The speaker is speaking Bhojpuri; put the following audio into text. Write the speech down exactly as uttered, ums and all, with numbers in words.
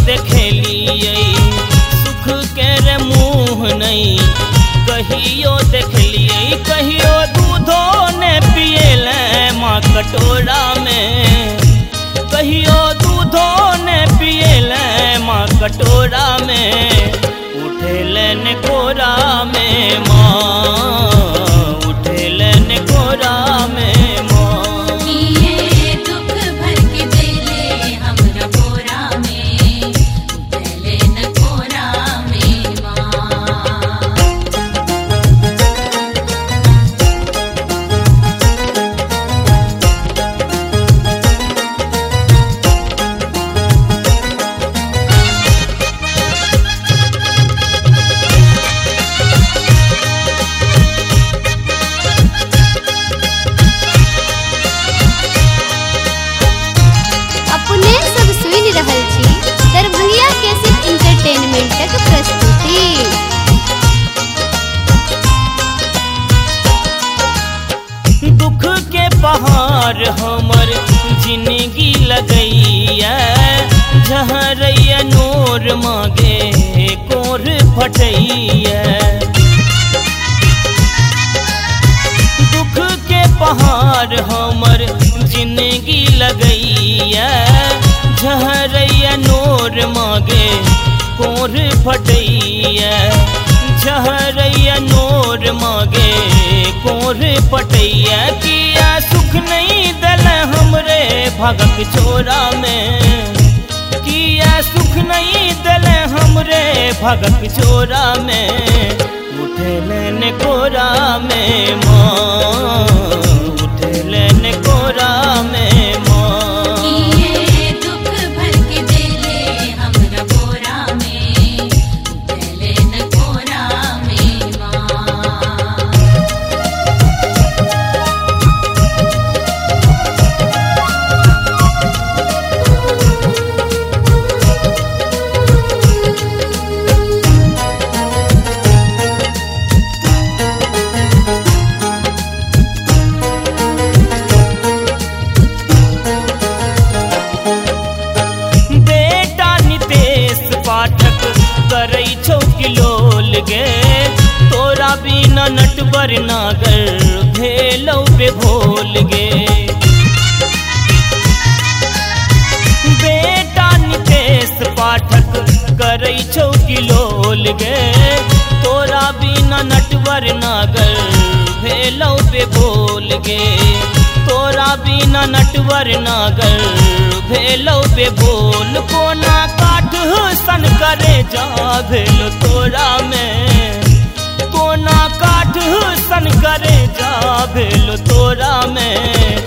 देखलिए सुख के रे मुँह नहीं कहियो देखलिए कहियो दूधो ने पिएले माँ कटोरा में कहियो दूधो ने पिएले माँ कटोरा में उठेले ने कोरा में माँ उठेले ने कोरा में माँ ये दुख भर के देले हमरा बोरा में उठेले न कोरा में माँ। अपने सब सुनि रहल छी दरभंगिया कैसेट इंटरटेनमेंटक प्रस्तुति। दुख के पहाड़ हमर जिंदगी लगैया झहरैया नूर मांगे कोर फटैया दुख के पहाड़ हमर जिंदगी लगैया झहरैया नूर मांगे कोर फटैया झहरैया नूर मांगे कोर फटैया किया सुख नहीं दल हमरे भगक चोरा में किया सुख नहीं दल हमरे भगक चोरा में उठेले ने कोरा में माँ उठेले ने कोरा में माँ ये दुख भर के देले हमरा बोरा में उठेले न कोरा में माँ। बेटा नितेश पाठक करै छौ किलोल गे तोरा बिना नटवर नागर भेलौ बेभोल गे बेटा नितेश पाठक करै छौ किलोल गे तोरा बिना नटवर नागर भेलौ बेभोल गे तोरा बिना नटवर नागर भेलौ बेभोल कोना काठ सन करे जा भेलो तोरा में कोना काठ सन करे जा भेलो तोरा में